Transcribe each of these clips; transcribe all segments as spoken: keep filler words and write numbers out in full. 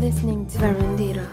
listening to Verandira.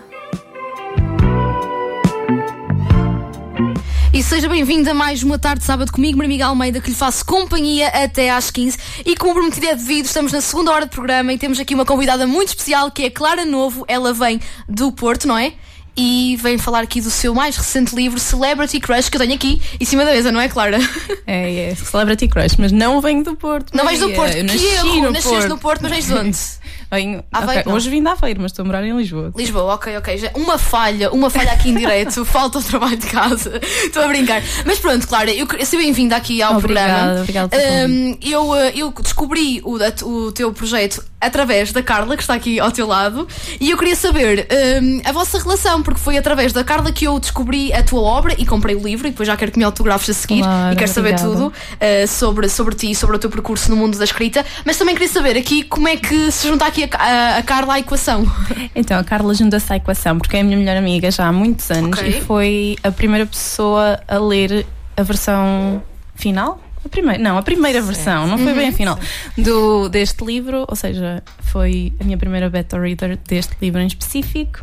E seja bem-vindo a mais uma tarde de sábado comigo, Maria Miguel Almeida, que lhe faço companhia até às quinze. E como prometido é devido, estamos na segunda hora de programa e temos aqui uma convidada muito especial, que é Clara Novo. Ela vem do Porto, não é? E vem falar aqui do seu mais recente livro, Celebrity Crush, que eu tenho aqui em cima da mesa, não é, Clara? É, é, Celebrity Crush, mas não venho do Porto. Não vens do Porto? Eu Que nasci erro! no Nasceste Porto. no Porto, mas vens de onde? Venho, Aveiro, okay, não. hoje vim de Aveiro, mas estou a morar em Lisboa. Lisboa, ok, ok. Já uma falha, uma falha aqui em direto, falta o trabalho de casa. Estou a brincar. Mas pronto, Clara, eu seja bem-vinda aqui ao Obrigada, programa. obrigada pelo um, eu, eu descobri o, o teu projeto através da Carla, que está aqui ao teu lado, e eu queria saber um, a vossa relação, porque foi através da Carla que eu descobri a tua obra e comprei o livro, e depois já quero que me autografes a seguir. Claro, e quero saber obrigada. tudo uh, sobre, sobre ti e sobre o teu percurso no mundo da escrita, mas também queria saber aqui como é que se junta aqui a, a, a Carla à equação. Então, a Carla junta-se à equação porque é a minha melhor amiga já há muitos anos. Ok. E foi a primeira pessoa a ler a versão final. A primeira, não, a primeira sim, versão, não foi uhum, bem a final do, deste livro, ou seja, foi a minha primeira beta reader deste livro em específico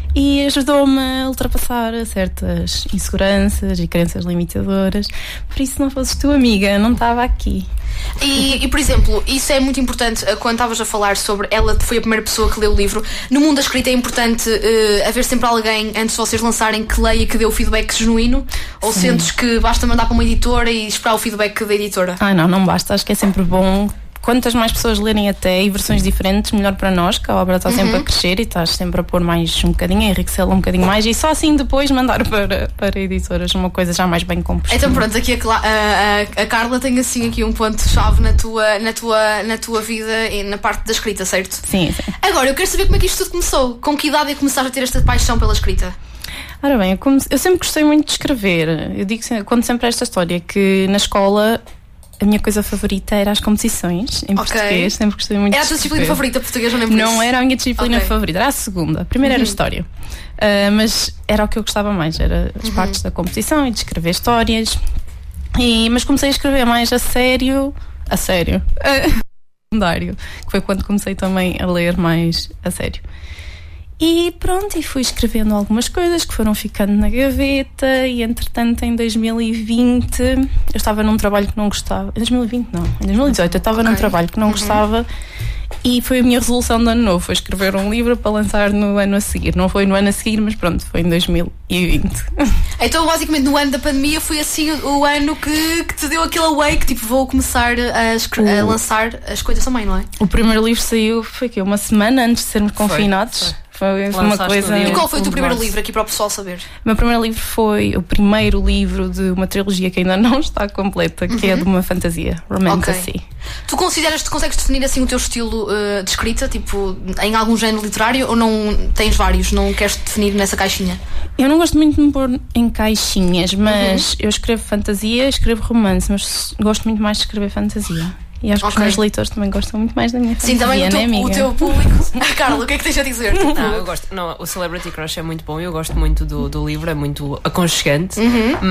e ajudou-me a ultrapassar certas inseguranças e crenças limitadoras. Por isso, se não fosses tu, amiga, não estava aqui. E, e, por exemplo, isso é muito importante uh, quando estavas a falar sobre ela foi a primeira pessoa que leu o livro. No mundo da escrita é importante uh, haver sempre alguém, antes de vocês lançarem, que leia e que dê o feedback genuíno? Ou Sim. sentes que basta mandar para uma editora e esperar o feedback da editora? Ah, não, não basta. Acho que é sempre bom. Quantas mais pessoas lerem até e versões diferentes, melhor para nós, que a obra está sempre Uhum. a crescer e estás sempre a pôr mais um bocadinho, a enriquecê-la um bocadinho mais e só assim depois mandar para, para editoras uma coisa já mais bem composta. Então pronto, aqui a, Cla- a, a, a Carla tem assim aqui um ponto-chave na tua, na, tua, na tua vida e na parte da escrita, certo? Sim, sim. Agora, eu quero saber como é que isto tudo começou. Com que idade é que começaste a ter esta paixão pela escrita? Ora bem, eu, comece- eu sempre gostei muito de escrever. Eu digo, se- conto sempre esta história que na escola a minha coisa favorita era as competições em Ok. português. Sempre gostei muito Era a de tua disciplina escrever. favorita portuguesa, não é por isso? Não era a minha disciplina Ok. favorita, era a segunda. A primeira Uhum. era história. Uh, mas era o que eu gostava mais, era as Uhum. partes da competição e de escrever histórias. E, mas comecei a escrever mais a sério, a sério, uh, secundário, que foi quando comecei também a ler mais a sério. E pronto, e fui escrevendo algumas coisas que foram ficando na gaveta e entretanto em dois mil e vinte eu estava num trabalho que não gostava. Em dois mil e vinte não, em dois mil e dezoito eu estava Ok. num trabalho que não Uhum. gostava e foi a minha resolução de ano novo, foi escrever um livro para lançar no ano a seguir. Não foi no ano a seguir, mas pronto, foi em dois mil e vinte. Então, basicamente, no ano da pandemia foi assim o, o ano que, que te deu aquele away, que tipo, vou começar a, escre- a O- lançar as coisas também, não é? O primeiro livro saiu, foi que uma semana antes de sermos confinados. Foi, foi uma Lançaste coisa. no dia E qual foi o teu um de primeiro março. livro aqui para o pessoal saber? O meu primeiro livro foi o primeiro livro de uma trilogia que ainda não está completa, que é de uma fantasia, romantasy. Ok. Tu consideras, tu consegues definir assim o teu estilo uh, de escrita, tipo, em algum género literário, ou não tens vários, não queres definir nessa caixinha? Eu não gosto muito de me pôr em caixinhas, mas eu escrevo fantasia, escrevo romance, mas gosto muito mais de escrever fantasia. E acho que Ok. os meus leitores também gostam muito mais da minha fantasia, Sim, também o né, teu, amiga? o teu público. Ah, Carla, o que é que tens a dizer? Não, eu gosto. Não, o Celebrity Crush é muito bom. Eu gosto muito do, do livro, é muito aconchegante.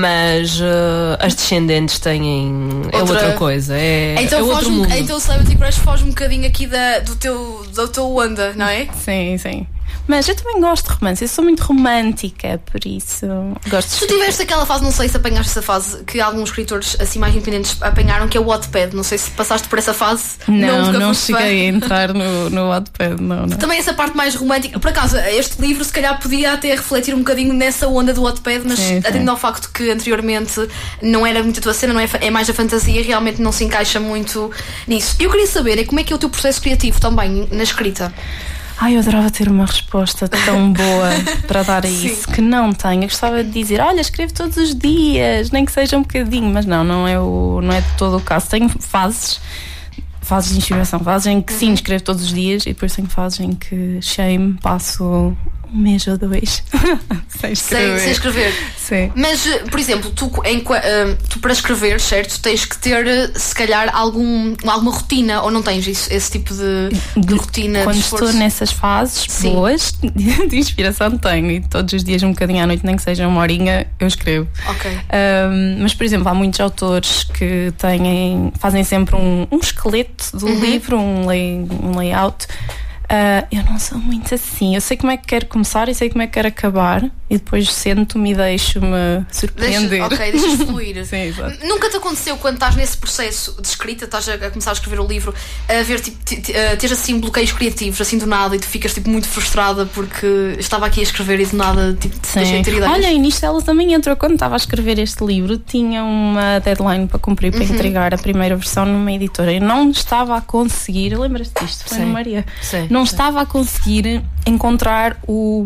Mas uh, as descendentes têm. É Outra- outra coisa. É, Então, é outro foge um, mundo. então o Celebrity Crush foge um bocadinho aqui da, do teu, da tua onda, não é? Sim, sim. Mas eu também gosto de romance, eu sou muito romântica, por isso gosto de Se tu tiveste aquela fase, não sei se apanhaste essa fase que alguns escritores assim mais independentes apanharam, que é o Wattpad, não sei se passaste por essa fase. Não, nunca não foste fã. cheguei a entrar no, no Wattpad, não, não. Também essa parte mais romântica. Por acaso, este livro se calhar podia até refletir um bocadinho nessa onda do Wattpad, mas Sim, sim. atendendo ao facto que anteriormente não era muito a tua cena, não é, fa- é mais a fantasia, realmente não se encaixa muito nisso. Eu queria saber é como é que é o teu processo criativo também na escrita. Ai, eu adorava ter uma resposta tão boa para dar a Sim. isso, que não tenho. Eu gostava de dizer, olha, escrevo todos os dias, nem que seja um bocadinho, mas não, não é, o, não é de todo o caso. Tenho fases, fases de inspiração, fases em que sim, escrevo todos os dias e depois tenho fases em que shame, passo um mês ou dois sem escrever. Sem, sem escrever. Sim. Mas, eh, por exemplo, tu, em, qua- eh, tu para escrever, certo, tens que ter eh, se calhar algum, alguma rotina, ou não tens isso, esse tipo de, de rotina, Quando de estou esforço? nessas fases Sim. boas de inspiração tenho, e todos os dias um bocadinho à noite, nem que seja uma horinha, eu escrevo. Ok. Um, mas, por exemplo, há muitos autores que têm, fazem sempre um, um esqueleto do Uhum. livro, um, lay, um layout. Uh, eu não sou muito assim. Eu sei como é que quero começar e sei como é que quero acabar, e depois sento-me e deixo-me surpreender. Deixa, ok, deixas fluir. Sim, exato. Nunca te aconteceu, quando estás nesse processo de escrita, estás a, a começar a escrever o livro, a ver, tipo, teres assim bloqueios criativos, assim do nada, e tu ficas tipo muito frustrada porque estava aqui a escrever e do nada tipo, deixei de ter ideias? Olha, e nisto ela também entrou. Quando estava a escrever este livro, tinha uma deadline para cumprir, para uhum. entregar a primeira versão numa editora. Eu não estava a conseguir, lembras-te disto? Foi no Maria. Sim. Não Sim. estava a conseguir encontrar o.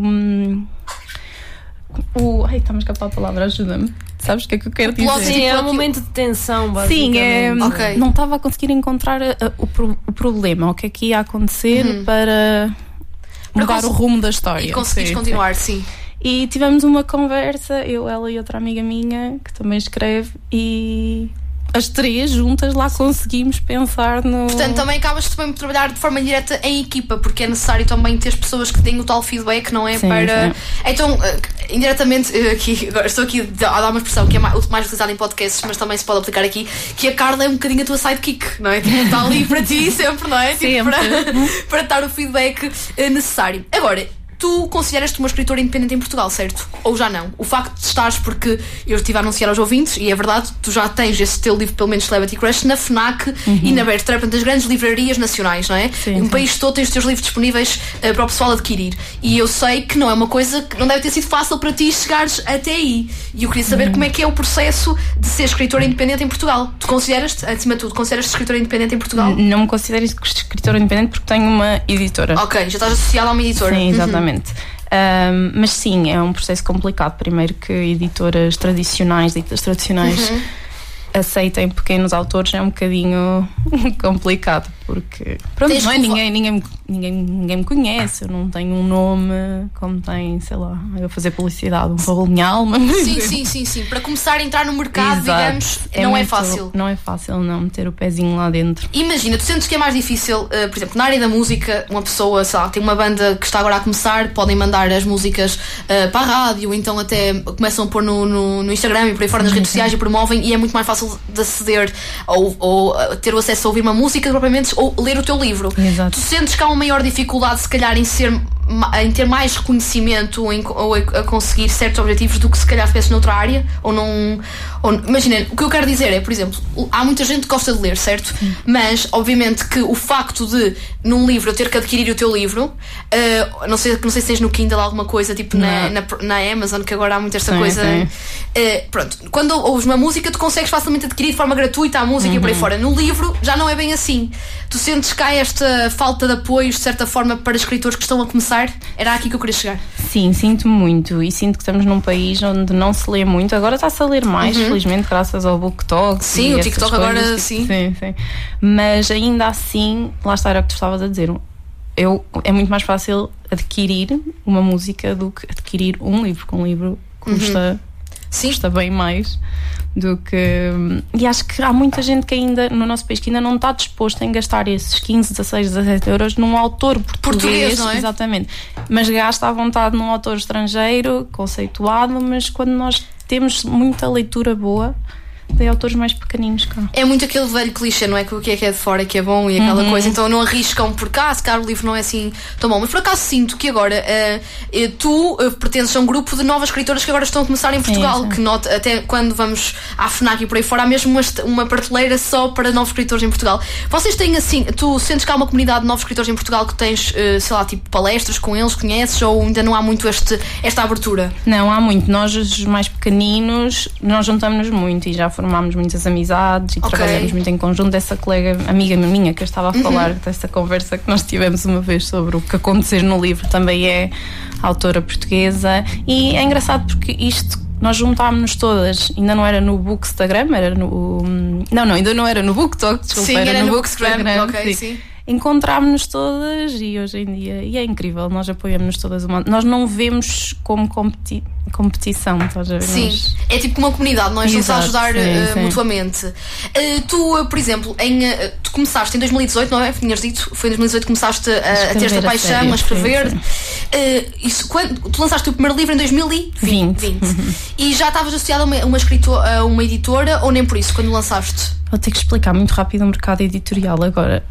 o ai, está-me a escapar a palavra, ajuda-me. Sabes o que é que eu quero dizer? Sim, é um momento de tensão, basicamente. Sim, é, okay. não estava a conseguir encontrar a, a, o, o problema, o que é que ia acontecer uhum. para mudar para o rumo da história. E conseguires sim, continuar, sim. sim. E tivemos uma conversa, eu, ela e outra amiga minha, que também escreve, e as três juntas lá conseguimos pensar no... Portanto, também acabas também por trabalhar de forma direta em equipa, porque é necessário também ter pessoas que deem o tal feedback, não é? Sim, para... Sim. Então, indiretamente, aqui, estou aqui a dar uma expressão que é mais, mais utilizada em podcasts, mas também se pode aplicar aqui, que a Carla é um bocadinho a tua sidekick, não é? Tipo, está ali para ti sempre, não é? Tipo, para, para dar o feedback necessário. Agora, tu consideras-te uma escritora independente em Portugal, certo? Ou já não? O facto de estares, porque eu estive a anunciar aos ouvintes, e é verdade, tu já tens esse teu livro, pelo menos Celebrity Crush, na FNAC uhum. e na Bertrand, portanto, das grandes livrarias nacionais, não é? Sim, um sim. país todo tem os teus livros disponíveis uh, para o pessoal adquirir. E eu sei que não é uma coisa que não deve ter sido fácil para ti chegares até aí. E eu queria saber uhum. como é que é o processo de ser escritora independente em Portugal. Tu consideras-te, acima de tudo, consideras-te escritora independente em Portugal? Não me considero escritora independente porque tenho uma editora. Ok, já estás associada a uma editora. Sim, exatamente. Uhum. Um, mas sim, é um processo complicado. Primeiro que editoras tradicionais, editoras tradicionais uhum. aceitem pequenos autores é um bocadinho complicado, porque pronto, não é? ninguém, ninguém, ninguém, ninguém me conhece, eu não tenho um nome como tem, sei lá, eu fazer publicidade, um Raul Minha Alma. Sim, sim, sim, sim. Para começar a entrar no mercado, exato. digamos, é não muito, é fácil. Não é fácil não meter o pezinho lá dentro. Imagina, tu sentes que é mais difícil, uh, por exemplo, na área da música, uma pessoa, sei lá, tem uma banda que está agora a começar, podem mandar as músicas uh, para a rádio, então até começam a pôr no, no, no Instagram e por aí fora, nas redes sociais, e promovem, e é muito mais fácil de aceder ou, ou uh, ter o acesso a ouvir uma música propriamente, ou ler o teu livro. Exato. Tu sentes que há uma maior dificuldade, se calhar, em ser em ter mais reconhecimento ou, em, ou a conseguir certos objetivos do que se calhar fizesse noutra área? Ou não. Ou, imagina, o que eu quero dizer é, por exemplo, há muita gente que gosta de ler, certo? Sim. Mas, obviamente, que o facto de num livro eu ter que adquirir o teu livro, uh, não, sei, não sei se tens no Kindle alguma coisa, tipo na, na, na Amazon, que agora há muito esta sim, coisa. Sim. Uh, pronto, quando ouves uma música, tu consegues facilmente adquirir de forma gratuita a música uhum. e por aí fora. No livro já não é bem assim. Tu sentes que há esta falta de apoio, de certa forma, para escritores que estão a começar? Era aqui que eu queria chegar. Sim, sinto muito. E sinto que estamos num país onde não se lê muito. Agora está-se a ler mais, uhum. felizmente, graças ao BookTok. Sim, o TikTok coisas. agora, sim. sim. Sim, mas ainda assim, lá está, era o que tu estavas a dizer. Eu, é muito mais fácil adquirir uma música do que adquirir um livro. Com um livro custa, uhum. custa bem mais do que... E acho que há muita gente que ainda, no nosso país, que ainda não está disposto em gastar esses quinze, dezasseis, dezassete euros num autor português, português, não é? Exatamente. Mas gasta à vontade num autor estrangeiro, conceituado, mas quando nós temos muita leitura boa de autores mais pequeninos cá. É muito aquele velho clichê, não é? Que o que é que é de fora que é bom e aquela uhum. coisa, então não arriscam por cá, se calhar o livro não é assim tão bom. Mas por acaso sinto que agora uh, tu uh, pertences a um grupo de novas escritoras que agora estão a começar em Portugal, sim, sim. que nota, até quando vamos à FNAC e por aí fora, há mesmo uma, uma prateleira só para novos escritores em Portugal. Vocês têm assim, tu sentes que há uma comunidade de novos escritores em Portugal que tens, uh, sei lá, tipo palestras com eles, conheces, ou ainda não há muito este, esta abertura? Não, há muito. Nós, os mais pequeninos, nós juntamos-nos muito e já formámos muitas amizades e okay. trabalhamos muito em conjunto. Dessa colega, amiga minha, que eu estava a falar, uhum. dessa conversa que nós tivemos uma vez sobre o que acontecer no livro, também é autora portuguesa. E é engraçado porque isto, nós juntámos-nos todas, ainda não era no Bookstagram, era no... Não, não, ainda não era no BookTok, desculpa, sim, era, era no, no Bookstagram. Bookstagram, ok, sim. sim. Encontrámos-nos todas e hoje em dia, e é incrível, nós apoiamos-nos todas uma, nós não vemos como competi, competição, estás a ver? Sim, nós... é tipo uma comunidade, nós estamos a ajudar sim, uh, sim. mutuamente. Uh, tu, uh, por exemplo, em, uh, tu começaste em dois mil e dezoito, não é? Tinhas dito, foi em dois mil e dezoito que começaste a, a, a ter esta paixão, a, a escrever. Sim, sim. Uh, isso, quando, tu lançaste o primeiro livro em dois mil e vinte Uhum. E já estavas associada a uma, uma, escritora, a uma editora, ou nem por isso, quando lançaste? Vou ter que explicar muito rápido o mercado editorial agora.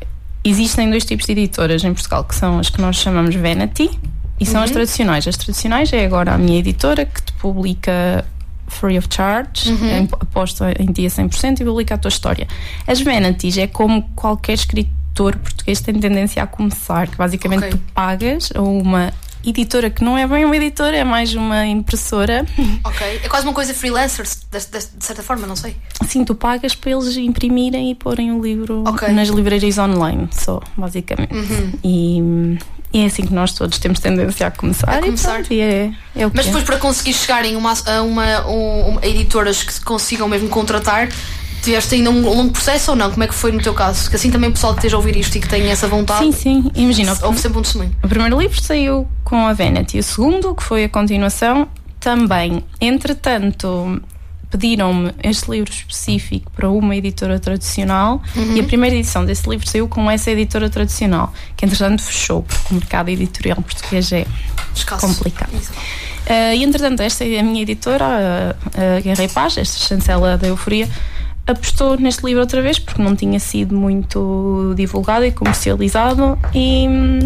existem dois tipos de editoras em Portugal, que são as que nós chamamos Vanity e são uhum. as tradicionais. As tradicionais é agora a minha editora, que te publica free of charge, uhum. aposta em ti a cem por cento e publica a tua história. As Vanities é como qualquer escritor português tem tendência a começar, que basicamente okay. tu pagas a uma editora que não é bem uma editora, é mais uma impressora. Ok, é quase uma coisa freelancer, de, de, de certa forma, não sei. Sim, tu pagas para eles imprimirem e porem o livro okay. nas livrarias online, só, basicamente. Uhum. E, e é assim que nós todos temos tendência a começar. A começar. E, pronto, e é, é o Mas que depois, é. para conseguir chegarem uma, a uma, uma, a editoras que consigam mesmo contratar, tiveste ainda um longo processo ou não? Como é que foi no teu caso? Que assim também o pessoal que esteja a ouvir isto e que tenha essa vontade. Sim, sim, imagina. Houve sempre um testemunho. O primeiro livro saiu com a Vanity, o segundo, que foi a continuação, também. Entretanto, pediram-me este livro específico para uma editora tradicional uhum. e a primeira edição desse livro saiu com essa editora tradicional, que entretanto fechou, porque o mercado editorial português é Escasso. complicado. Uh, e entretanto, esta é a minha editora, a, a Guerra e Paz, esta chancela da Euforia, apostou neste livro outra vez porque não tinha sido muito divulgado e comercializado e,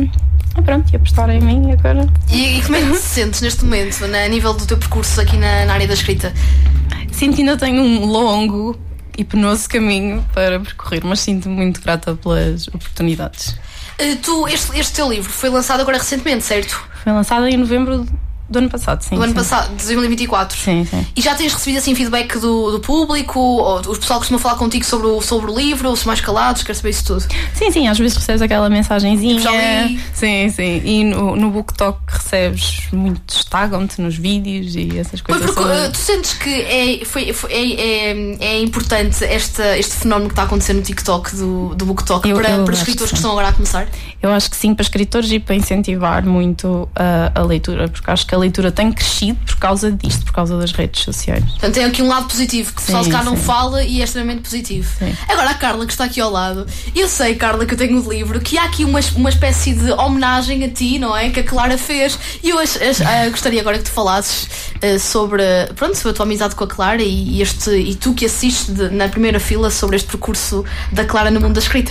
e pronto, e apostaram em mim agora. E, e como é que te sentes neste momento, na, a nível do teu percurso aqui na, na área da escrita? Sinto que ainda tenho um longo e penoso caminho para percorrer, mas sinto-me muito grata pelas oportunidades. Uh, tu, este, este teu livro foi lançado agora recentemente, certo? Foi lançado em novembro do ano passado, sim. Do ano sim. passado, de dois mil e vinte e quatro. Sim, sim. E já tens recebido assim feedback do, do público? Ou o pessoal costuma falar contigo sobre o, sobre o livro? Ou se mais calados? Quero saber isso tudo. Sim, sim, às vezes recebes aquela mensagenzinha. Já li. Sim, sim. E no, no BookTok recebes muito, destacam-te nos vídeos e essas coisas. Pois, porque uh, tu sentes que é, foi, foi, é, é, é importante esta, este fenómeno que está a acontecer no TikTok do, do BookTok eu, para, eu para escritores que, que estão agora a começar? Eu acho que sim, para escritores e para incentivar muito a, a leitura, porque acho que a leitura tem crescido por causa disto, por causa das redes sociais. Portanto, tem aqui um lado positivo que o pessoal se cá não fala e é extremamente positivo. Sim. Agora a Carla, que está aqui ao lado, eu sei, Carla, que eu tenho um livro, que há aqui uma, uma espécie de homenagem a ti, não é? Que a Clara fez. E eu ach, ach, uh, gostaria agora que tu falasses uh, sobre, pronto, sobre a tua amizade com a Clara e, e, este, e tu que assistes de, na primeira fila sobre este percurso da Clara no mundo da escrita.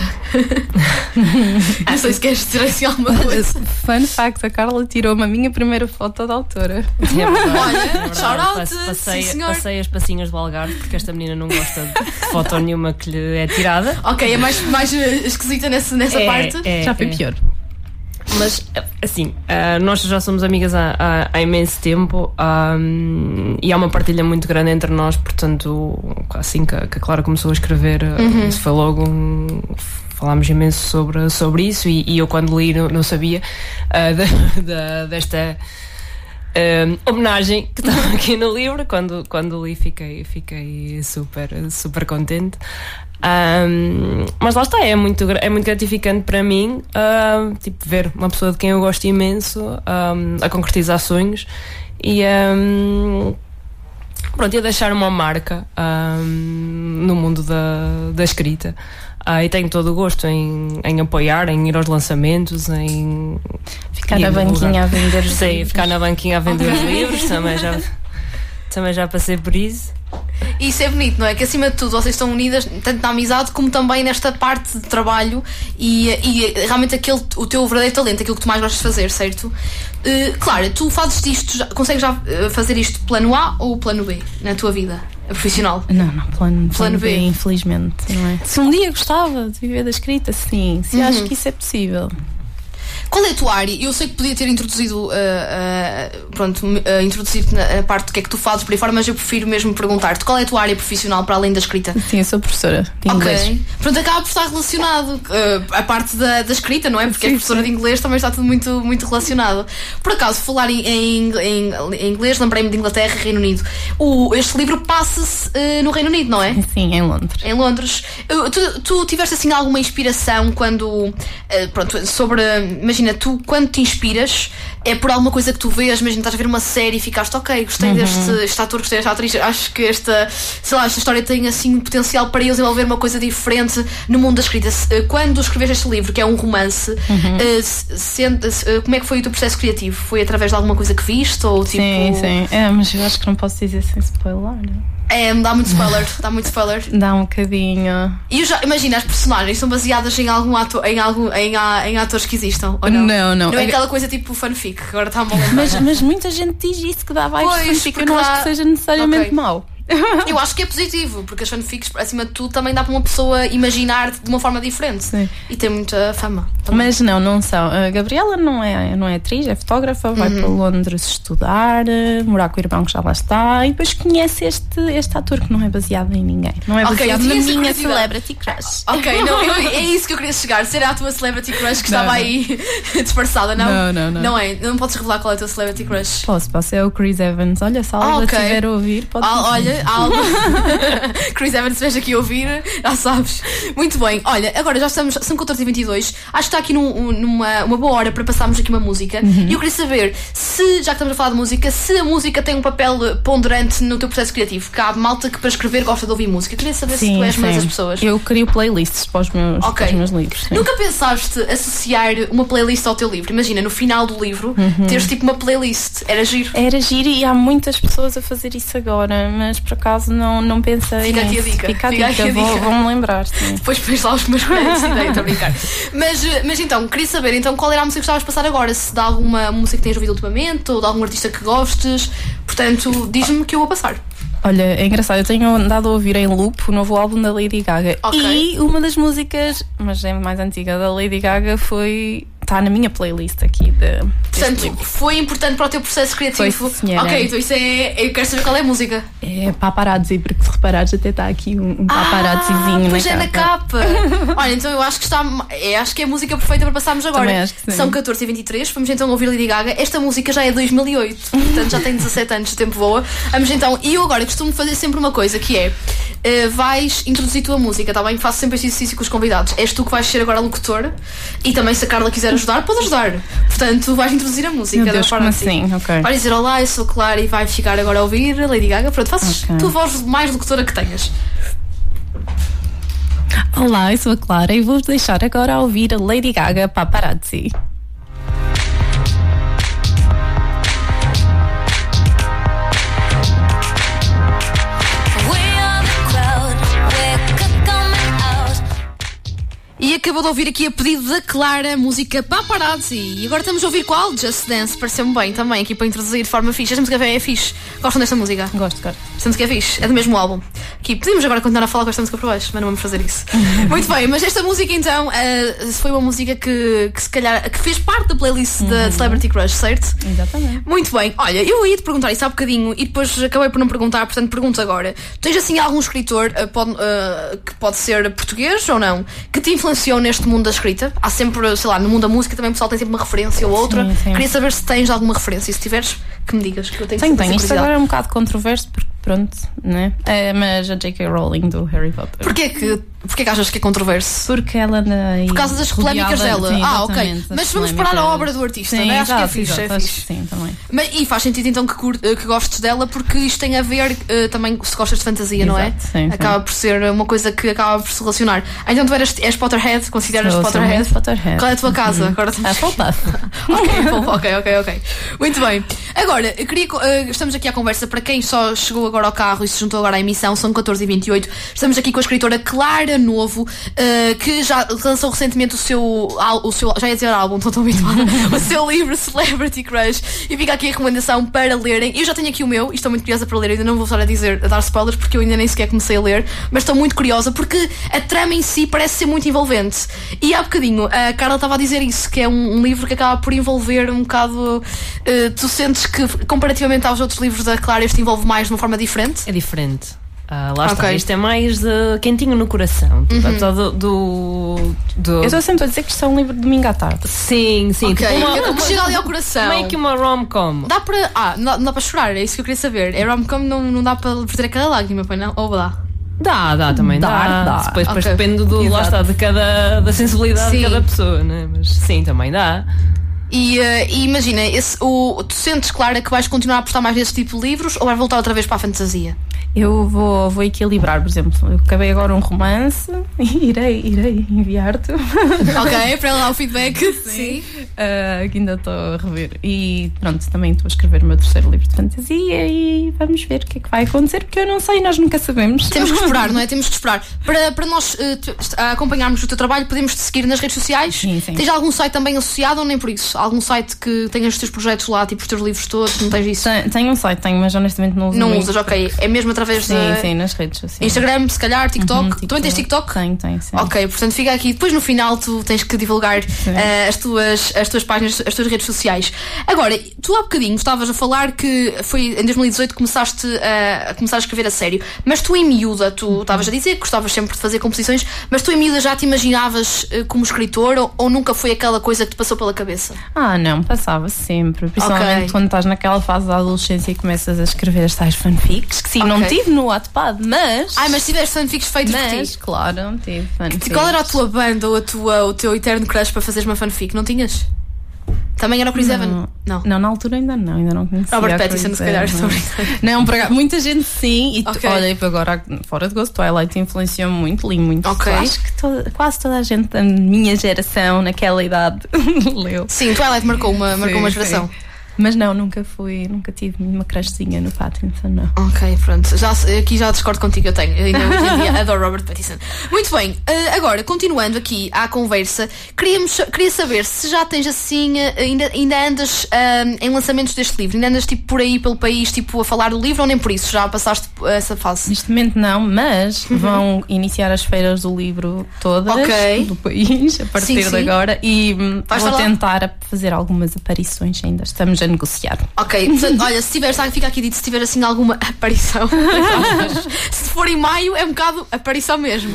Não sei se queres dizer assim alguma coisa. Fun fact, a Carla tirou-me a minha primeira foto da autora. É verdade, olha, é verdade. shout out, passei, sim, passei as passinhas do Algarve porque esta menina não gosta de foto nenhuma que lhe é tirada. Ok, é mais, mais esquisita nessa, nessa é, parte. É, já foi é. pior. Mas, assim, uh, nós já somos amigas há, há, há imenso tempo um, e há uma partilha muito grande entre nós, portanto, assim que, que a Clara começou a escrever, uhum. isso foi logo um. Falámos imenso sobre, sobre isso e, e eu quando li não, não sabia uh, de, de, desta uh, homenagem que estava aqui no livro. Quando, quando li fiquei, fiquei super, super contente. Um, mas lá está, é muito, é muito gratificante para mim uh, tipo, ver uma pessoa de quem eu gosto imenso um, a concretizar sonhos e um, pronto, a deixar uma marca um, no mundo da, da escrita. Ah, e tenho todo o gosto em, em apoiar, em ir aos lançamentos, em ficar na banquinha a vender os Sim, livros. ficar na banquinha a vender os livros, também já, também já passei por isso. Isso é bonito, não é? Que acima de tudo vocês estão unidas tanto na amizade como também nesta parte de trabalho e, e realmente aquele, o teu verdadeiro talento, aquilo que tu mais gostas de fazer, certo? Uh, claro, tu fazes isto, já, consegues já fazer isto plano A ou plano B na tua vida profissional? Não, não, plano, plano, plano B, B, infelizmente, não é? Se um dia gostava de viver da escrita, sim, se uhum. acho que isso é possível. Qual é a tua área? Eu sei que podia ter introduzido uh, uh, pronto, uh, introduzido na parte do que é que tu fazes por aí fora, mas eu prefiro mesmo perguntar-te qual é a tua área profissional para além da escrita? Sim, eu sou professora de inglês. Ok, pronto, acaba por estar relacionado uh, a parte da, da escrita, não é? Porque sim, és professora sim. de inglês, também está tudo muito, muito relacionado. Por acaso, falar em, em, em, em inglês, lembrei-me de Inglaterra e Reino Unido. O, este livro passa-se uh, no Reino Unido, não é? Sim, em Londres. Em Londres. Uh, tu, tu tiveste assim alguma inspiração quando, uh, pronto, sobre, imagina, tu quando te inspiras é por alguma coisa que tu vês, imagina, estás a ver uma série e ficaste, ok, gostei uhum. deste este ator, gostei desta atriz, acho que esta, sei lá, esta história tem assim um potencial para eles desenvolver uma coisa diferente no mundo da escrita. Quando escreveste este livro, que é um romance, uhum. uh, sente, uh, como é que foi o teu processo criativo? Foi através de alguma coisa que viste? Ou tipo... Sim, sim, é, mas eu acho que não posso dizer sem spoiler. É, dá muito spoiler, dá muito spoiler. Dá um bocadinho. E eu já, imagina, as personagens são baseadas em algum ator, em, algum, em, em atores que existam, ou não? Não, não. Não é aquela coisa tipo fanfic, agora está-me a lembrar. Mas, mas muita gente diz isso, que dá vibes Pois, fanfic. Eu porque não dá- acho que seja necessariamente Ok. mau. Eu acho que é positivo, porque as fanfics, acima de tudo, também dá para uma pessoa imaginar de uma forma diferente. Sim. E tem muita fama. também. Mas não, não são. A Gabriela não é, não é atriz, é fotógrafa, vai Uhum. para Londres estudar, eh, morar com o irmão que já lá está, e depois conhece este, este ator que não é baseado em ninguém. Não é Ok, baseado eu tinha na essa minha curiosidade. celebrity crush. Ok, não, eu- é isso que eu queria chegar. Será a tua celebrity crush que estava Não, não. aí disfarçada, não? Não, não, não. Não é? Não podes revelar qual é a tua celebrity crush. Posso, posso, é o Chris Evans. Olha, se ela Ah, ok. estiver a ouvir, pode Ah, dizer. olha, há algo. Chris Evans, se vês aqui a ouvir, já sabes. Muito bem, olha, agora já estamos, são catorze e vinte e dois. Acho que está aqui num- numa uma boa hora para passarmos aqui uma música. Uhum. E eu queria saber se, já que estamos a falar de música, se a música tem um papel ponderante no teu processo criativo. Que há malta que para escrever gosta de ouvir música. Eu queria saber se tu és uma dessas pessoas. Eu crio playlists para os meus, Ok. para os meus livros. Sim. Nunca pensaste associar uma playlist ao teu livro? Imagina, no final do livro, Uhum. teres tipo uma playlist. Era giro. Era giro e há muitas pessoas a fazer isso agora, mas por acaso não, não pensei. Fica aqui a nisso. dica. Fica a Fica dica, aqui a vou- dica. vou-me lembrar. Sim. Depois pões lá os meus créditos de ideia, estou a brincar. Mas, mas então, queria saber então, qual era a música que estavas a passar agora? Se de alguma música que tens ouvido ultimamente ou de algum artista que gostes. Portanto, diz-me que eu vou passar. Olha, é engraçado, eu tenho andado a ouvir em loop o novo álbum da Lady Gaga. Ok. E uma das músicas, mas é mais antiga, da Lady Gaga foi. Está na minha playlist aqui de. Portanto, foi importante para o teu processo criativo. Foi, senhora. Ok, então isso é. Eu quero saber qual é a música. É paparazzi, porque se reparares até está aqui um, um paparazzizinho Ah, pois na é, na capa. capa. Olha, então eu acho que está. É, acho que é a música perfeita para passarmos agora. Também acho que sim. São catorze e vinte e três. Vamos então ouvir Lady Gaga. Esta música já é dois mil e oito, portanto já tem dezassete anos, o tempo voa. Vamos então. E eu agora costumo fazer sempre uma coisa que é. Uh, vais introduzir tua música, tá bem? Faço sempre este exercício com os convidados. És tu que vais ser agora locutor e também se a Carla quiser ajudar, pode ajudar. Portanto, vais introduzir a música. Meu da Deus, como Paparazzi. assim? Ok. Vai dizer olá, eu sou a Clara e vai ficar agora a ouvir a Lady Gaga. Pronto, fazes Ok. tu a voz mais locutora que tenhas. Olá, eu sou a Clara e vou deixar agora a ouvir a Lady Gaga Paparazzi. E acabou de ouvir aqui a pedido da Clara a música Paparazzi. E agora estamos a ouvir qual? Just Dance. Pareceu-me bem também aqui para introduzir de forma fixe. Esta música é fixe. Gostam desta música? Gosto, cara. Esta música é fixe. É do mesmo álbum. Aqui, podemos agora continuar a falar com esta música por baixo, mas não vamos fazer isso. Muito bem, mas esta música então uh, foi uma música que, que se calhar que fez parte da playlist da Celebrity Crush, certo? Exatamente. Muito bem, olha, eu ia te perguntar isso há bocadinho e depois acabei por não perguntar, portanto pergunto agora. Tens assim algum escritor uh, pode, uh, que pode ser português ou não, que te influenciou neste mundo da escrita? Há sempre, sei lá, no mundo da música também o pessoal tem sempre uma referência ou outra. Sim, sim. Queria saber se tens alguma referência, e se tiveres, que me digas, que eu tenho Tenho, sempre tenho. essa Isto curiosidade. agora é um bocado controverso, porque pronto, né? É, mas a J K. Rowling do Harry Potter. Porquê que, porquê que achas que é controverso? Porque ela anda aí. Por causa das polémicas rodeada- dela. Sim, ah, ok. exatamente, das Mas vamos polémicas. parar a obra do artista, Sim, né? Acho que é exato, fixe, é exato, acho fixe. que sim, também. Mas, e faz sentido então que, cur- que gostes dela, porque isto tem a ver uh, também se gostas de fantasia, não é? Exato, sim, sim. Acaba por ser uma coisa que acaba por se relacionar. Ah, então tu eras, és Potterhead, consideras Sou- sou Potterhead? muito Potterhead. Qual é a tua casa? Uhum. Agora Ah, faltasse. ok, bom, ok, ok, ok. Muito bem. Agora, eu queria, uh, estamos aqui à conversa para quem só chegou agora ao carro e se juntou agora à emissão, são catorze e vinte e oito. Estamos aqui com a escritora Clara Novo, uh, que já lançou recentemente o seu, al- o seu já ia dizer álbum, estou tão habituada, o seu livro Celebrity Crush. E fica aqui a recomendação para lerem. Eu já tenho aqui o meu e estou muito curiosa para ler. Ainda não vou estar a dizer, a dar spoilers, porque eu ainda nem sequer comecei a ler, mas estou muito curiosa porque a trama em si parece ser muito envolvente. E há bocadinho a Carla estava a dizer isso, que é um, um livro que acaba por envolver um bocado. Uh, tu sentes que, comparativamente aos outros livros da Clara, este envolve mais de uma forma diferente? É diferente. Ah, lá está, Ok. isto é mais de quentinho no coração. Tipo, apesar do, do, do- Eu estou sempre a dizer que isto é um livro de domingo à tarde. Sim, sim. Ok, tipo uma, eu uma, que chega ali ao coração. meio que uma rom-com. Dá para. Ah, não, não dá para chorar, é isso que eu queria saber. É rom-com, não, não dá para verter aquela lágrima, pois não? Ou dá? Dá, dá, também Dá, dá. dá. Depois, depois Ok. depende do, lá Exato. está, de cada, da sensibilidade Sim. de cada pessoa, né? Mas sim, também dá. E, eh, e imagina, esse, o, tu sentes, Clara, que vais continuar a apostar mais nesse tipo de livros ou vais voltar outra vez para a fantasia? Eu vou, vou equilibrar, por exemplo, eu acabei agora um romance e irei, irei enviar-te. Ok, para lá o feedback. Sim. Uh, que ainda estou a rever. E pronto, também estou a escrever o meu terceiro livro de fantasia e vamos ver o que é que vai acontecer, porque eu não sei, nós nunca sabemos. Temos que esperar, não é? Temos que esperar. Para, para nós uh, te, acompanharmos o teu trabalho, podemos te seguir nas redes sociais. Sim, sim. Tens algum site também associado ou nem por isso? Algum site que tenha os teus projetos lá, tipo os teus livros todos? Não tens isso? Tenho, tenho um site, tenho, mas honestamente não uso. Não muito. usas, ok. É mesmo através Sim, de sim, nas redes sociais. Instagram, se calhar, TikTok. Uhum, Tu também tens TikTok? Tenho, tenho, sim. Ok, portanto fica aqui. Depois no final tu tens que divulgar uh, as, tuas, as tuas páginas, as tuas redes sociais. Agora, tu há bocadinho estavas a falar que foi em dois mil e dezoito que começaste a, a começar a escrever a sério. Mas tu em miúda, tu estavas a dizer que gostavas sempre de fazer composições, mas tu em miúda já te imaginavas uh, como escritor ou, ou nunca foi aquela coisa que te passou pela cabeça? Ah, não, passava sempre. Principalmente Okay. quando estás naquela fase da adolescência e começas a escrever as tais fanfics, que sim, Ok. não tive no Wattpad, mas... Ai, mas tiveste fanfics feitos por Mas, ti? claro, tive fanfics. Qual era a tua banda ou a tua, o teu eterno crush para fazeres uma fanfic? Não tinhas? Também era o Chris Evans? Não. Não, na altura ainda não, ainda não conhecia. Robert a Pattinson, Chris se calhar, Evans. estou a brincar. Não, por acaso, muita gente sim. E tu- Ok. olha, e agora, fora de gosto, Twilight influenciou muito, li muito. Ok. Acho que toda- quase toda a gente da minha geração, naquela idade, leu. Sim, Twilight marcou uma, marcou Sim, uma geração. sim. Mas não, nunca fui, nunca tive uma crushzinha no Pattinson, não. Ok, pronto. Já, aqui já discordo contigo, eu tenho. Eu ainda hoje em dia adoro Robert Pattinson. Muito bem, uh, agora, continuando aqui à conversa, queríamos, queria saber se já tens assim, uh, ainda, ainda andas uh, em lançamentos deste livro, ainda andas tipo por aí pelo país, tipo a falar do livro ou nem por isso? Já passaste essa fase? Neste momento não, mas vão iniciar as feiras do livro todas Ok. do país a partir Sim, de sim. agora e hum, Vais vou estar lá? tentar a- fazer algumas aparições ainda. Estamos a negociar. Ok, portanto, olha, se tiver, sabe, fica aqui dito, se tiver assim alguma aparição, se for em maio é um bocado aparição mesmo.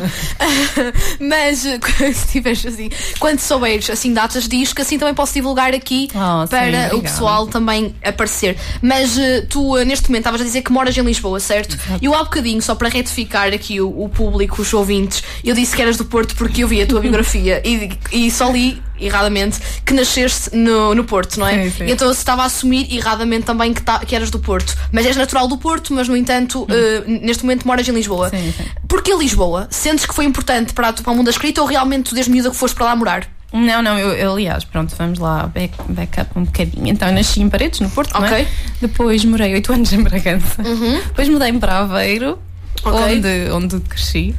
Mas uh, se tiveres assim, quando souberes assim datas, diz que assim também posso divulgar aqui Oh, sim, para o obrigada. pessoal também aparecer. Mas uh, tu uh, neste momento estavas a dizer que moras em Lisboa, certo? E eu há bocadinho, só para retificar aqui o, o público, os ouvintes, eu disse que eras do Porto porque eu vi a tua biografia e, e só li erradamente que nasceste no, no Porto, não é? Sim, sim. E então eu estava a assumir erradamente também que, ta, que eras do Porto. Mas és natural do Porto, mas no entanto, uh, neste momento moras em Lisboa. Sim, sim. Porquê Lisboa? Sentes que foi importante para, a tu- para o mundo da escrita ou realmente tu desde miúda que foste para lá morar? Não, não, eu, eu, aliás, pronto, vamos lá back, back up um bocadinho. Então eu nasci em Paredes, no Porto, não Ok. é? Depois morei oito anos em Bragança. Depois mudei para Aveiro, Ok. onde, onde cresci.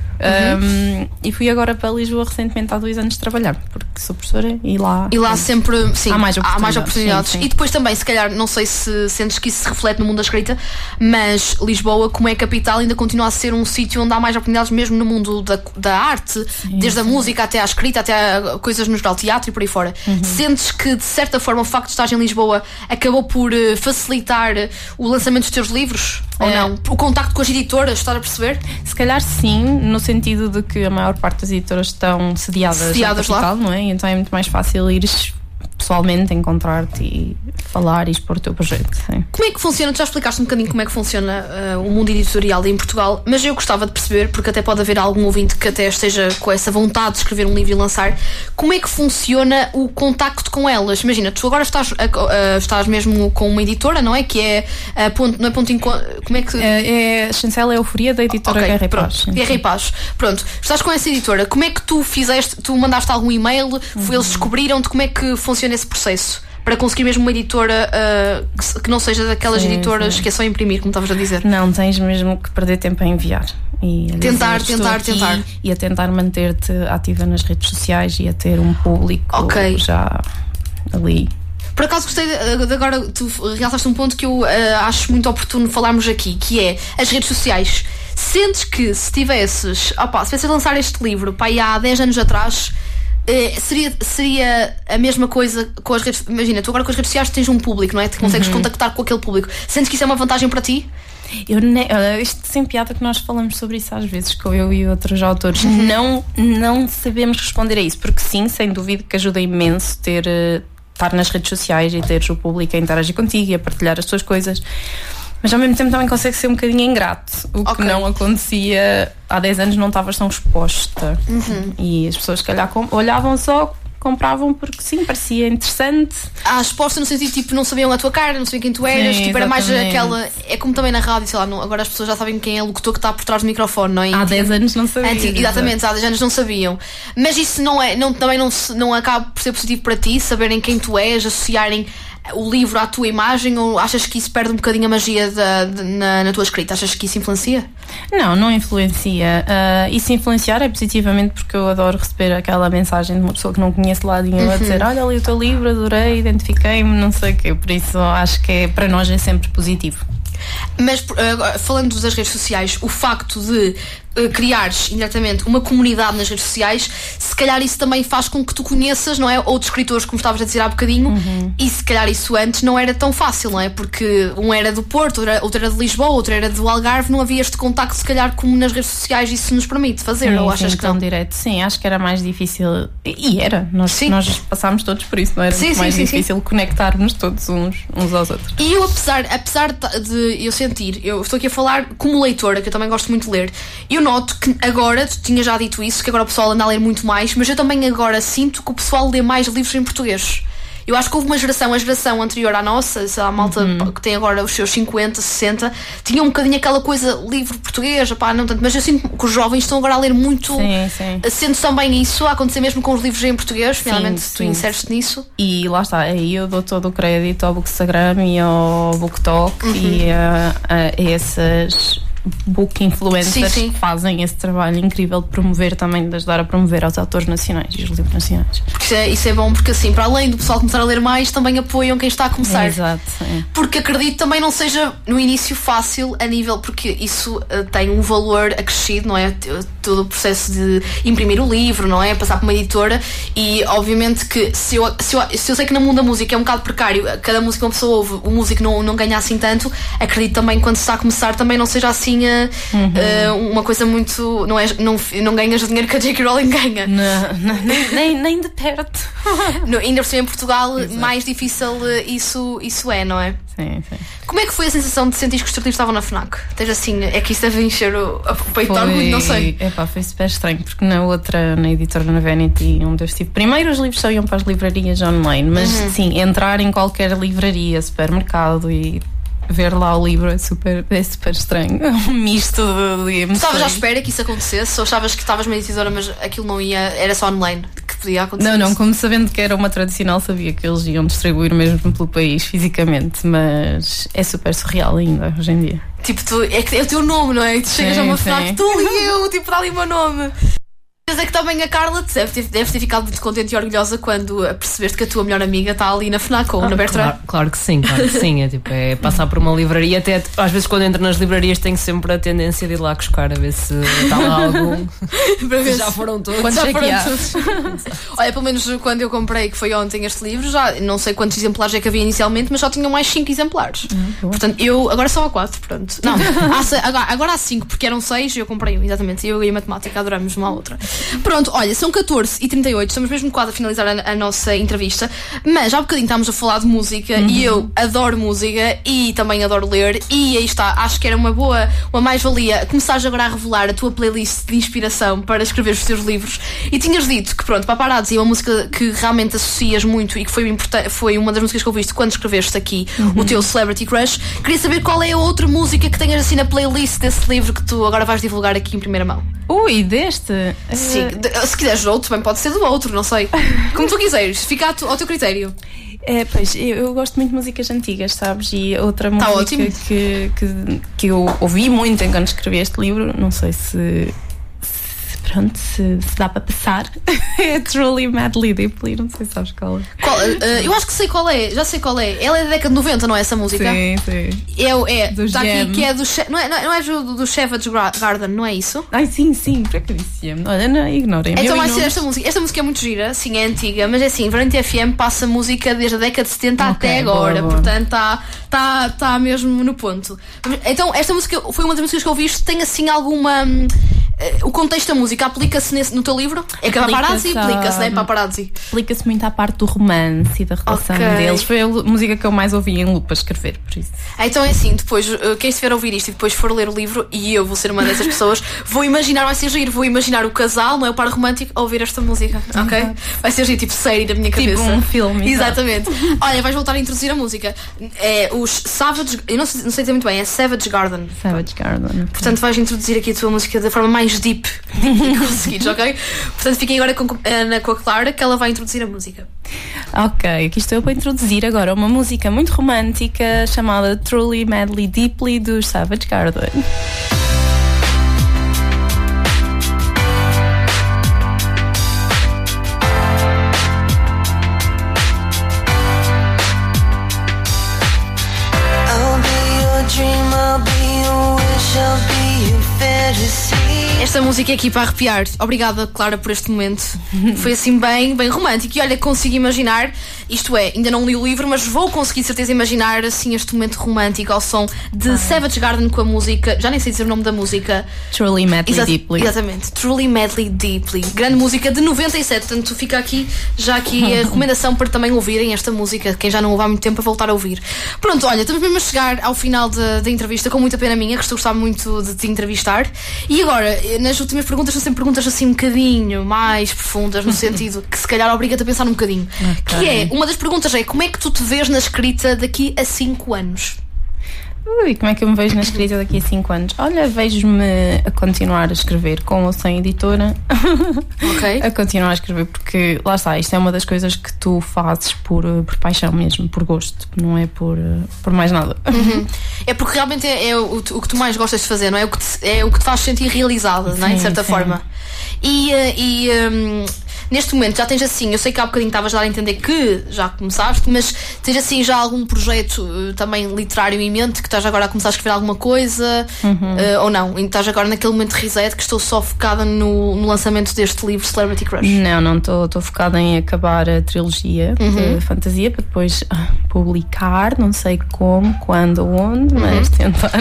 Um, e fui agora para Lisboa recentemente há dois anos trabalhar, porque sou professora e lá. E lá pronto, sempre, sim, Há mais há mais oportunidades, oportunidades. sim, sim. E depois também, se calhar, não sei se sentes que isso se reflete no mundo da escrita, mas Lisboa, como é capital, ainda continua a ser um sítio onde há mais oportunidades mesmo no mundo da, da arte, desde a música até à escrita, até a coisas no geral, teatro e por aí fora. Uhum. Sentes que, de certa forma, o facto de estares em Lisboa acabou por eh, facilitar o lançamento dos teus livros? Ou É. não? O contacto com as editoras, estás a perceber? Se calhar sim, no sentido de que a maior parte das editoras estão sediadas, Sediadas na lá. capital, não é? E então é muito mais fácil ires pessoalmente, encontrar-te e falar e expor o teu projeto. Sim. Como é que funciona? Tu já explicaste um bocadinho como é que funciona uh, o mundo editorial em Portugal, mas eu gostava de perceber, porque até pode haver algum ouvinte que até esteja com essa vontade de escrever um livro e lançar, como é que funciona o contacto com elas? Imagina, tu agora estás, uh, uh, estás mesmo com uma editora, não é? Que é uh, ponto, não é ponto enco- como é que... É, é, a chancela é a euforia da editora Ok, Guerra e pronto. Paz. sim. Guerra e Paz. Pronto, estás com essa editora. Como é que tu fizeste? Tu mandaste algum e-mail? Foi, eles descobriram-te? Como é que funciona esse processo? Para conseguir mesmo uma editora uh, que, se- que não seja daquelas Sim, editoras sim. que é só imprimir, como estavas a dizer. Não, tens mesmo que perder tempo a enviar. E a Tentar, dizer, tentar, estou aqui, tentar. E a tentar manter-te ativa nas redes sociais e a ter um público Ok. já ali. Por acaso gostei de, de agora, tu realçaste um ponto que eu uh, acho muito oportuno falarmos aqui, que é as redes sociais. Sentes que se tivesses, opa, se tivesses a lançar este livro pá, aí há dez anos atrás, eh, seria, seria a mesma coisa com as redes. Imagina, tu agora com as redes sociais tens um público, não é? Tu consegues contactar com aquele público. Sentes que isso é uma vantagem para ti? Eu ne... olha, isto sem piada que nós falamos sobre isso às vezes, com eu e outros autores, não, não sabemos responder a isso, porque sim, sem dúvida que ajuda imenso ter, eh, estar nas redes sociais e teres o público a interagir contigo e a partilhar as tuas coisas. Mas ao mesmo tempo também consegue ser um bocadinho ingrato, o que Ok. não acontecia há dez anos, não estavas tão exposta. E as pessoas, se calhar, com- olhavam só compravam porque sim, parecia interessante. A resposta no sentido tipo, não sabiam a tua cara, não sabiam quem tu eras, Sim, tipo, era mais exatamente. aquela. É como também na rádio, sei lá, não, agora as pessoas já sabem quem é o locutor que está por trás do microfone, não é? Há dez anos não sabia. Antigo, exatamente, há dez anos não sabiam. Mas isso não é, não, também não, se- não acaba por ser positivo para ti, saberem quem tu és, associarem o livro à tua imagem, ou achas que isso perde um bocadinho a magia da, de- na, na tua escrita? Achas que isso influencia? Não, não influencia. Uh, e se influenciar é positivamente, porque eu adoro receber aquela mensagem de uma pessoa que não conhece lá nenhum Uhum. a dizer: olha, li o teu livro, adorei, identifiquei-me, não sei o quê. Por isso acho que é, para nós é sempre positivo. Mas agora, falando das redes sociais, o facto de uh, criares indiretamente uma comunidade nas redes sociais, se calhar isso também faz com que tu conheças, não é? Outros escritores, como estavas a dizer há bocadinho, Uhum. e se calhar isso antes não era tão fácil, não é? Porque um era do Porto, outro era, outro era de Lisboa, outro era do Algarve, não havia este contacto, se calhar, como nas redes sociais isso nos permite fazer, Sim, ou achas sim, que tão não? direto. Sim, acho que era mais difícil. E era. Nós, Sim. nós passámos todos por isso, não era Sim, muito sim, mais sim, sim. difícil conectarmos todos uns, uns aos outros. E eu, apesar, apesar de eu sentir, eu estou aqui a falar como leitora, que eu também gosto muito de ler, eu noto que agora, tu tinhas já dito isso, que agora o pessoal anda a ler muito mais, mas eu também agora sinto que o pessoal lê mais livros em português. Eu acho que houve uma geração, a geração anterior à nossa, sei lá, a malta que tem agora os seus cinquenta, sessenta, tinha um bocadinho aquela coisa, livro português, pá, não tanto, mas eu sinto que os jovens estão agora a ler muito. Sim, sim. Sendo também isso a acontecer mesmo com os livros em português, finalmente tu sim. inseres-te nisso. E lá está, aí eu dou todo o crédito ao Bookstagram e ao BookTok Uhum. e a, a essas book influencers Sim, sim. que fazem esse trabalho incrível de promover também, de ajudar a promover aos autores nacionais e os livros nacionais. Porque isso é, isso é bom, porque assim, para além do pessoal começar a ler mais, também apoiam quem está a começar. Exato. É. Porque acredito também não seja no início fácil a nível, porque isso uh, tem um valor acrescido, não é? T- Todo o processo de imprimir o livro, não é? Passar por uma editora, e obviamente que se eu, se eu, se eu sei que no mundo da música é um bocado precário, cada música que uma pessoa ouve, o músico não, não ganha assim tanto, acredito também quando se está a começar também não seja assim uh, uh, uma coisa muito. Não, é, não, não ganhas o dinheiro que a J K. Rowling ganha. Não, não, nem, nem, nem de perto. No, ainda por cima em Portugal, mais difícil uh, isso, isso é, não é? Sim, sim. Como é que foi a sensação de sentir que os teus livros estavam na FNAC? Tens assim, é que isso deve encher o, o peito de orgulho, não sei. Epá, foi super estranho, porque na outra, na editora, na Vanity, onde eu estive, primeiro os livros só iam para as livrarias online, mas sim, entrar em qualquer livraria, supermercado e ver lá o livro é super, é super estranho. É um misto de, de emoções. Estavas à espera que isso acontecesse ou achavas que estavas numa editora, mas aquilo não ia, era só online que podia acontecer? Não, não, isso? como sabendo que era uma tradicional, sabia que eles iam distribuir mesmo pelo país fisicamente, mas é super surreal ainda hoje em dia. Tipo, tu, é, que é o teu nome, não é? E tu chegas Sim, a uma sim. FNAC, tu e eu, tipo, dá ali o meu nome. Mas é que também a Carla deve ter, deve ter ficado muito contente e orgulhosa quando percebeste que a tua melhor amiga está ali na FNAC ou na Bertrand. Claro, claro que sim, claro que sim. É tipo, é passar por uma livraria. Até às vezes, quando entro nas livrarias, tenho sempre a tendência de ir lá buscar a ver se está lá algum. Para ver Já se- foram todos. Quantos Já é que foram há? todos. Olha, pelo menos quando eu comprei, que foi ontem este livro, já não sei quantos exemplares é que havia inicialmente, mas só tinham mais cinco exemplares. Portanto, eu agora só há quatro, pronto. Não, há se- agora, agora há cinco, porque eram seis e eu comprei um, exatamente. Eu e a matemática adoramos uma à outra. Pronto, olha, são catorze e trinta e oito, estamos mesmo quase a finalizar a, a nossa entrevista, mas há bocadinho estávamos a falar de música e eu adoro música e também adoro ler, e aí está, acho que era uma boa, uma mais-valia começares agora a revelar a tua playlist de inspiração para escrever os teus livros. E tinhas dito que, pronto, Paparazzi é uma música que realmente associas muito e que foi, importa- foi uma das músicas que ouviste quando escreveste aqui o teu Celebrity Crush. Queria saber qual é a outra música que tenhas assim na playlist desse livro que tu agora vais divulgar aqui em primeira mão. Ui, deste? Sim, de- se quiseres outro, também pode ser do outro, não sei. Como tu quiseres, fica a tu- ao teu critério. É, pois, eu, eu gosto muito de músicas antigas, sabes? E outra Tá música ótimo. que, que, que eu ouvi muito enquanto escrevi este livro, não sei se, se pronto, se, se dá para passar, é Truly Madly Deeply, não sei se sabes qual é. Qual- eh, eu acho que sei qual é, já sei qual é. Ela é da década de noventa, não é essa música? Sim, sim. É, o- é, Do está aqui, Gem. que é do. Che- Não é, não é, não é do, do Savage Gra- Garden, não é isso? Ai, sim, sim, para que disse-me? Olha, não, ignorem. Então eu vai ser ignoro. esta música. Esta música é muito gira, sim, é antiga, mas é assim, Variety F M passa música desde a década de setenta Ok, até agora, boa, boa. portanto está tá, tá mesmo no ponto. Então, esta música foi uma das músicas que eu ouvi, tem assim alguma. hum, uh, o contexto da música aplica-se nesse, no teu livro? É que a paparazzi aplica-se, não é? Paparazzi. Aplica-se muito à parte do romance e da relação Ok. deles. Foi a música que eu mais ouvi em loop a escrever, por isso. Ah, então é assim, depois, uh, quem estiver a ouvir isto e depois for ler o livro, e eu vou ser uma dessas pessoas, vou imaginar, vai ser giro, vou imaginar o casal, não é? O par romântico, a ouvir esta música, ok? Exato. Vai ser giro, tipo série da minha cabeça. Tipo um filme. Exatamente. Olha, vais voltar a introduzir a música. É os Savage, eu não sei, não sei dizer muito bem, é Savage Garden. Savage Garden. Portanto, vais introduzir aqui a tua música da forma mais deep que conseguires, ok? Portanto, fiquem agora com, Ana, com a Clara, que ela vai introduzir a música. Ok, aqui estou para introduzir agora uma música muito romântica chamada Truly, Madly, Deeply dos Savage Garden. Esta música é aqui para arrepiar. Obrigada, Clara, por este momento. Foi assim bem, bem romântico. E olha, consigo imaginar, isto é, ainda não li o livro, mas vou conseguir de certeza imaginar assim este momento romântico ao som de Savage Garden com a música, já nem sei dizer o nome da música. Truly, Madly, Exa- Deeply. Exatamente, Truly, Madly, Deeply. Grande música de noventa e sete, portanto fica aqui já aqui a recomendação para também ouvirem esta música, quem já não ouve há muito tempo, a voltar a ouvir. Pronto, olha, estamos mesmo a chegar ao final da, da entrevista, com muita pena minha, que estou a gostar muito de te entrevistar. E agora, nas últimas perguntas são sempre perguntas assim um bocadinho mais profundas, no sentido que se calhar obriga-te a pensar um bocadinho. Ok. Que é, uma das perguntas é, como é que tu te vês na escrita daqui a cinco anos? Ui, como é que eu me vejo na escrita daqui a cinco anos? Olha, vejo-me a continuar a escrever com ou sem editora. Ok. A continuar a escrever, porque lá está, isto é uma das coisas que tu fazes por, por paixão mesmo, por gosto, não é por, por mais nada. Uhum. É porque realmente é, é o, o que tu mais gostas de fazer, não é? O que te, é o que te faz sentir realizada, não é? De Sim, certa sim. forma. E, eh, e um, neste momento já tens assim, eu sei que há bocadinho estavas a dar a entender que já começaste, mas tens assim já algum projeto uh, também literário em mente, que estás agora a começar a escrever alguma coisa, Uhum. uh, ou não? E estás agora naquele momento de reset que estou só focada no, no lançamento deste livro Celebrity Crush. Não, não, estou focada em acabar a trilogia Uhum. de fantasia para depois ah, publicar, não sei como, quando ou onde, Uhum. mas tentar.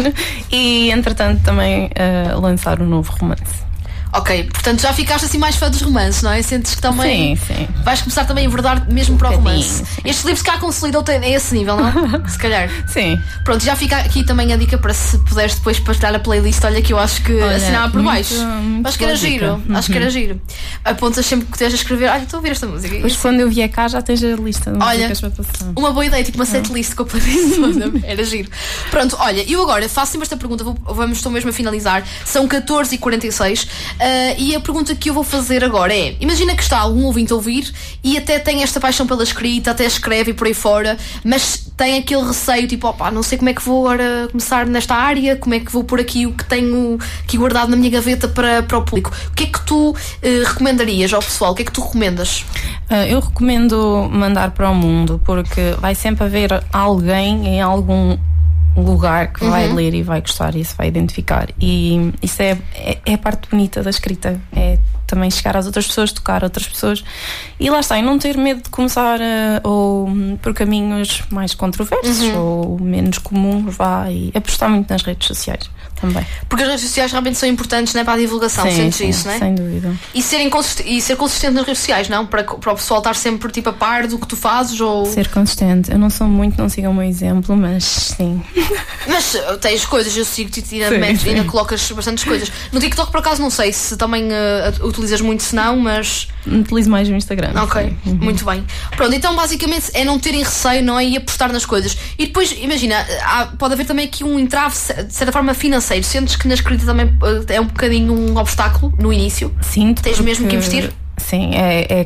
E entretanto também ah, lançar um novo romance. Ok, portanto já ficaste assim mais fã dos romances, não é? Sentes que também Sim, sim. vais começar também a enverdar mesmo para o bocadinho, romance. sim. Este livro se cá consolidou a esse nível, não? Se calhar. Sim. Pronto, já fica aqui também a dica para se puderes depois partilhar a playlist. Olha que eu acho que Olha, assinava por muito- baixo. muito Acho que era boa dica. giro. Acho que era giro. Apontas sempre que estejas a escrever. Olha, estou a ouvir esta música. Depois quando eu vier cá já tens a lista de Olha, músicas para passar. uma boa ideia, tipo uma setlist com a playlist toda. Era giro. Pronto, olha, eu agora faço sempre esta pergunta. Vou, vamos, estou mesmo a finalizar. São catorze e quarenta e seis uh, e a pergunta que eu vou fazer agora é: imagina que está algum ouvinte a ouvir e até tem esta paixão pela escrita, até escreve e por aí fora, mas tem aquele receio, tipo, opá, não sei como é que vou agora começar nesta área, como é que vou pôr aqui o que tenho aqui guardado na minha gaveta para, para o público. O que é que tu uh, recomendarias ao pessoal? O que é que tu recomendas? Ah, eu recomendo mandar para o mundo, porque vai sempre haver alguém em algum lugar que vai Uhum. ler e vai gostar e se vai identificar. E isso é, é, é a parte bonita da escrita, é também chegar às outras pessoas, tocar outras pessoas e lá está, e não ter medo de começar a, ou por caminhos mais controversos Uhum. ou menos comuns, vá, e apostar muito nas redes sociais também. Porque as redes sociais realmente são importantes, não é, para a divulgação, Sim, sentes sim, isso, não é? sem dúvida. E, serem consist- e ser consistente nas redes sociais, não? Para, para o pessoal estar sempre tipo a par do que tu fazes ou... Ser consistente. Eu não sou muito, não sigam o meu exemplo, mas sim. Mas uh, tens coisas, eu sigo-te e ainda, Sim, metes- sim. ainda colocas bastantes coisas. No TikTok, por acaso, não sei se também uh, utilizas muito, se não, mas... Utilizo mais o Instagram. Ok, sim. Uhum. muito bem. Pronto, então basicamente é não terem receio, não é? E apostar nas coisas. E depois, imagina, há- pode haver também aqui um entrave, de certa forma, financeiro. Sentes que na escrita também uh, é um bocadinho um obstáculo no início? Sinto Tens mesmo que porque- investir? Sim, é, é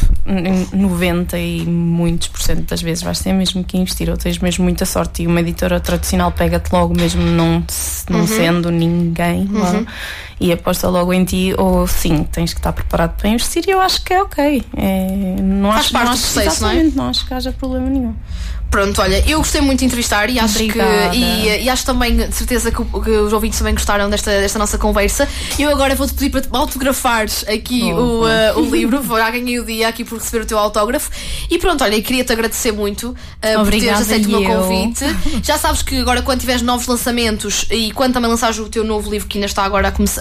noventa e muitos por cento das vezes vais ter mesmo que investir, ou tens mesmo muita sorte e uma editora tradicional pega-te logo mesmo não, não Uhum. sendo ninguém lá, e aposta logo em ti, ou sim, tens que estar preparado para investir e eu acho que é ok. É, não Faz acho, parte não do acho, processo, não é? exatamente, não acho que haja problema nenhum. Pronto, olha, eu gostei muito de entrevistar e acho Obrigada. que e, e acho também de certeza que, o- que os ouvintes também gostaram desta, desta nossa conversa. Eu agora vou-te pedir para te autografares aqui Oh, o, uh, o livro. Já ganhei o dia aqui por receber o teu autógrafo. E pronto, olha, eu queria-te agradecer muito uh, por teres Obrigada, aceito o meu eu. convite. Já sabes que agora, quando tiveres novos lançamentos e quando também lançares o teu novo livro, que ainda está agora a, come-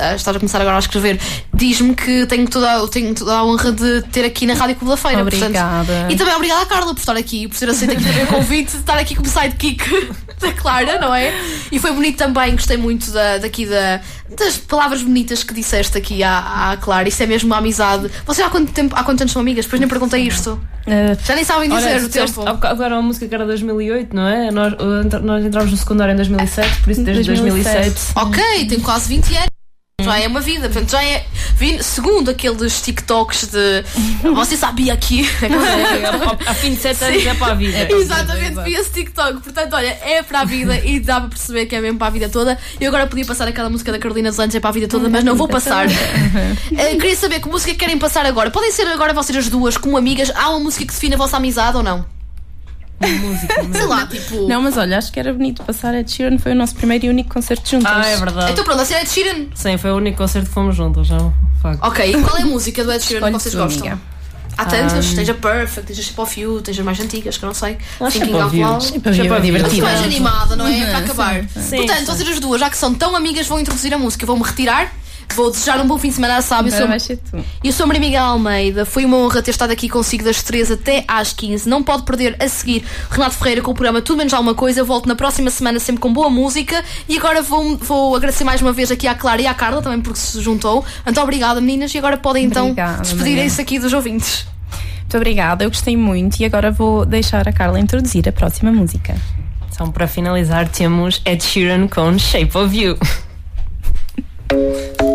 estás a começar agora a escrever, diz-me que tenho toda, tenho toda a honra de ter aqui na Rádio Clube da Feira. Obrigada. Portanto, e também obrigada à Carla por estar aqui, por ter aceito aqui também o convite de estar aqui como sidekick da Clara, não é? E foi bonito também, gostei muito da, daqui da, das palavras bonitas que disseste aqui à, à Clara. Isso é mesmo uma amizade. Vocês há quanto tempo, há quanto tempo são amigas? Depois nem perguntei isto. Uh, Já nem sabem dizer Olha, o tempo. Agora uma música que era dois mil e oito, não é? Nós, nós entramos no secundário em dois mil e sete, por isso desde dois mil e sete. Ok, tem quase vinte anos. Já é uma vida, portanto já é. Segundo aqueles TikToks de. Você sabia que. Há fim de sete anos é para a vida. É, exatamente, vi esse TikTok. Portanto, olha, é para a vida e dá para perceber que é mesmo para a vida toda. Eu agora podia passar aquela música da Carolina Deslandes, é para a vida toda, mas não vou passar. uh, queria saber que música querem passar agora. Podem ser agora vocês as duas, como amigas. Há uma música que define a vossa amizade ou não? Uma música, sei lá, tipo. Não, mas olha, acho que era bonito passar a Ed Sheeran, foi o nosso primeiro e único concerto juntos. Ah, é verdade. Então pronto, a ser Ed Sheeran. Sim, foi o único concerto que fomos juntos, já. Facto. Ok, e qual é a música do Ed Sheeran que vocês tu, gostam? amiga. Há tantas, Um... tens a Perfect, tens a Shape of You, tens as mais antigas, que eu não sei. Ah, Thinking Shape of Out You. Loud. Shape of You é divertida. Mais animada, não é? É para acabar. Sim, sim. Portanto, Sim, vocês as duas, já que são tão amigas, vão introduzir a música. Vou-me retirar. Vou desejar um bom fim de semana à Sábio. Agora vai ser tu. Eu sou a Maria Miguel Almeida. Foi uma honra ter estado aqui consigo das três até às quinze. Não pode perder a seguir Renato Ferreira com o programa Tudo Menos Alguma Coisa. Eu volto na próxima semana sempre com boa música. E agora vou, vou agradecer mais uma vez aqui à Clara e à Carla também porque se juntou. Muito obrigada, meninas. E agora podem então Obrigada, despedirem-se aqui dos ouvintes. Muito obrigada, eu gostei muito e agora vou deixar a Carla introduzir a próxima música. Então, para finalizar, temos Ed Sheeran com Shape of You.